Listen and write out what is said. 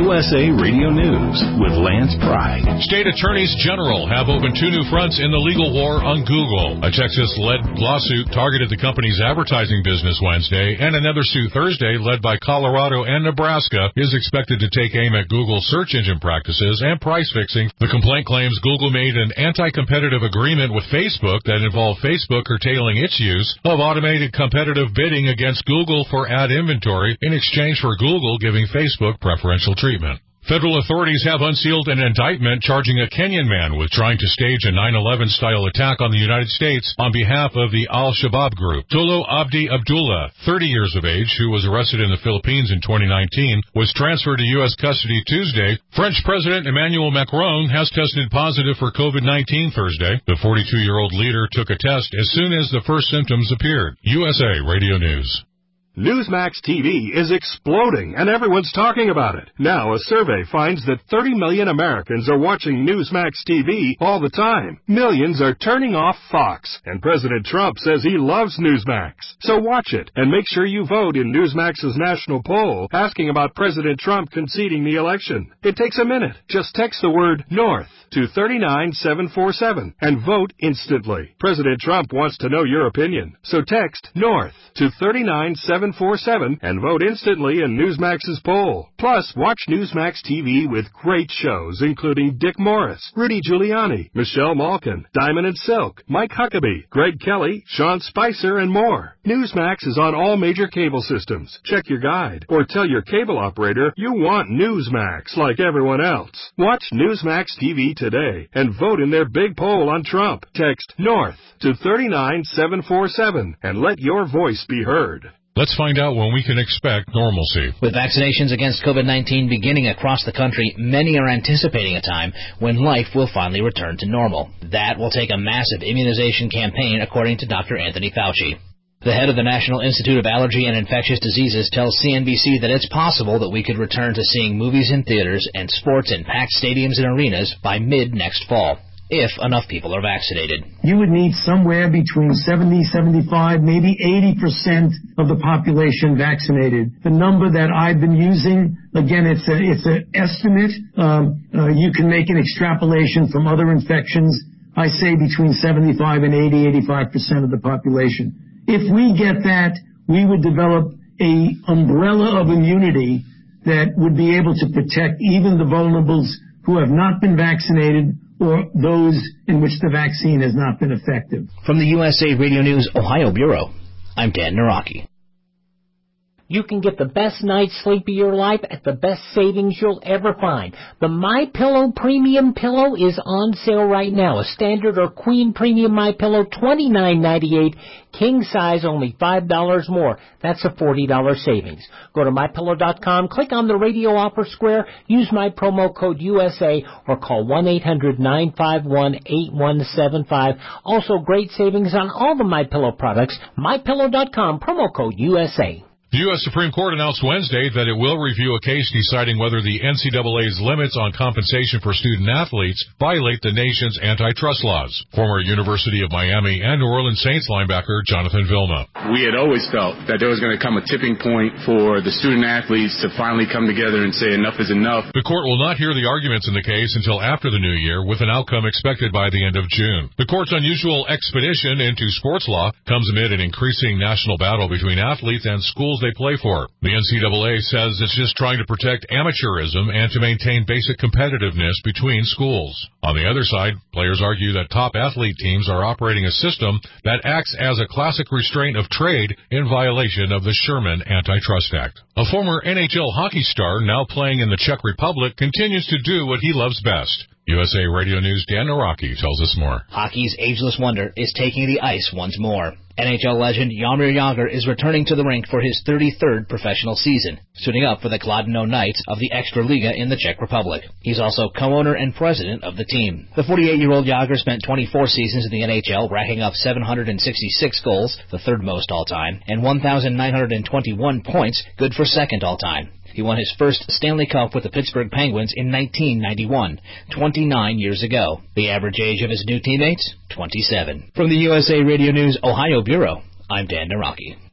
USA Radio News with Lance Pride. State attorneys general have opened 2 new fronts in the legal war on Google. A Texas-led lawsuit targeted the company's advertising business Wednesday, and another suit Thursday, led by Colorado and Nebraska, is expected to take aim at Google's search engine practices and price fixing. The complaint claims Google made an anti-competitive agreement with Facebook that involved Facebook curtailing its use of automated competitive bidding against Google for ad inventory in exchange for Google giving Facebook preferential treatment. Federal authorities have unsealed an indictment charging a Kenyan man with trying to stage a 9/11-style attack on the United States on behalf of the Al-Shabaab group. Tolo Abdi Abdullah, 30 years of age, who was arrested in the Philippines in 2019, was transferred to U.S. custody Tuesday. French President Emmanuel Macron has tested positive for COVID-19 Thursday. The 42-year-old leader took a test as soon as the first symptoms appeared. USA Radio News. Newsmax TV is exploding, and everyone's talking about it. Now, a survey finds that 30 million Americans are watching Newsmax TV all the time. Millions are turning off Fox, and President Trump says he loves Newsmax. So watch it, and make sure you vote in Newsmax's national poll asking about President Trump conceding the election. It takes a minute. Just text the word NORTH to 39747 and vote instantly. President Trump wants to know your opinion, so text NORTH to 39747 and vote instantly in Newsmax's poll. Plus, watch Newsmax TV with great shows including Dick Morris, Rudy Giuliani, Michelle Malkin, Diamond and Silk, Mike Huckabee, Greg Kelly, Sean Spicer, and more. Newsmax is on all major cable systems. Check your guide or tell your cable operator you want Newsmax like everyone else. Watch Newsmax TV today and vote in their big poll on Trump. Text NORTH to 39747 and let your voice be heard. Let's find out when we can expect normalcy. With vaccinations against COVID-19 beginning across the country, many are anticipating a time when life will finally return to normal. That will take a massive immunization campaign, according to Dr. Anthony Fauci. The head of the National Institute of Allergy and Infectious Diseases tells CNBC that it's possible that we could return to seeing movies in theaters and sports in packed stadiums and arenas by mid-next fall, if enough people are vaccinated. You would need somewhere between 70, 75, maybe 80% of the population vaccinated. The number that I've been using, again, it's an estimate. You can make an extrapolation from other infections. I say between 75 and 80, 85% of the population. If we get that, we would develop a umbrella of immunity that would be able to protect even the vulnerables who have not been vaccinated or those in which the vaccine has not been effective. From the USA Radio News Ohio Bureau, I'm Dan Naraki. You can get the best night's sleep of your life at the best savings you'll ever find. The MyPillow Premium Pillow is on sale right now. A standard or queen premium MyPillow, $29.98. King size, only $5 more. That's a $40 savings. Go to MyPillow.com, click on the radio offer square, use my promo code USA, or call 1-800-951-8175. Also, great savings on all the MyPillow products. MyPillow.com, promo code USA. The U.S. Supreme Court announced Wednesday that it will review a case deciding whether the NCAA's limits on compensation for student-athletes violate the nation's antitrust laws. Former University of Miami and New Orleans Saints linebacker Jonathan Vilma. We had always felt that there was going to come a tipping point for the student-athletes to finally come together and say enough is enough. The court will not hear the arguments in the case until after the new year, with an outcome expected by the end of June. The court's unusual expedition into sports law comes amid an increasing national battle between athletes and schools they play for. The NCAA says it's just trying to protect amateurism and to maintain basic competitiveness between schools. On the other side, players argue that top athlete teams are operating a system that acts as a classic restraint of trade in violation of the Sherman Antitrust Act. A former NHL hockey star now playing in the Czech Republic continues to do what he loves best. USA Radio News' Dan Naraki tells us more. Hockey's ageless wonder is taking the ice once more. NHL legend Jaromir Jagr is returning to the rink for his 33rd professional season, suiting up for the Kladno Knights of the Extraliga in the Czech Republic. He's also co-owner and president of the team. The 48-year-old Jagr spent 24 seasons in the NHL, racking up 766 goals, the third most all-time, and 1,921 points, good for second all-time. He won his first Stanley Cup with the Pittsburgh Penguins in 1991, 29 years ago. The average age of his new teammates, 27. From the USA Radio News Ohio Bureau, I'm Dan Naraki.